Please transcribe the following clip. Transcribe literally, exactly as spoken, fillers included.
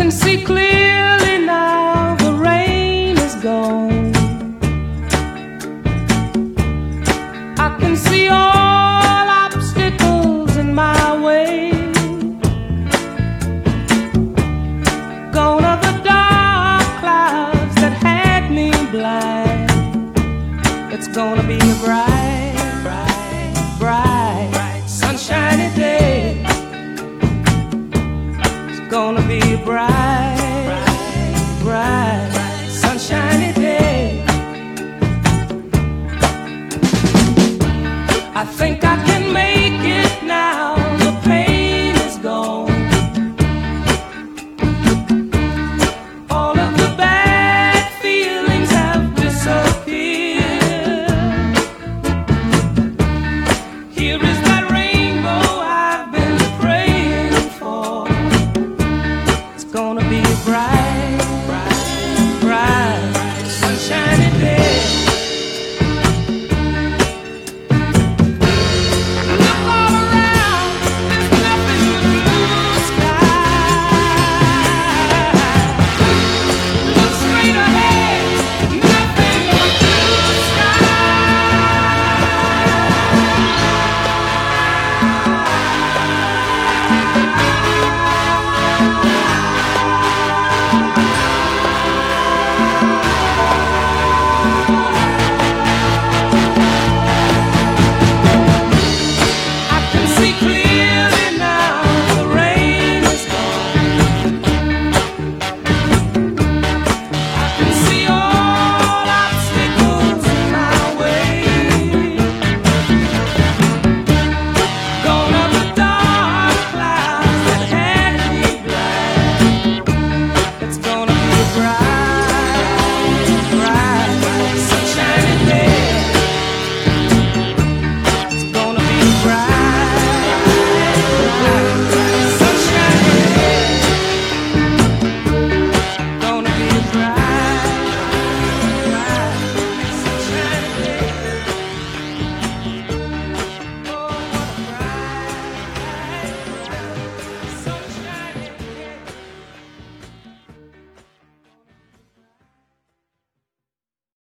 can see clearly now, the rain is gone. I can see all obstacles in my way. Gone are the dark clouds that had me blind. It's gonna be a bright, bright, bright, bright, sunshiny day. It's gonna be a bright, bright, bright, bright, sunshiny day. I think I can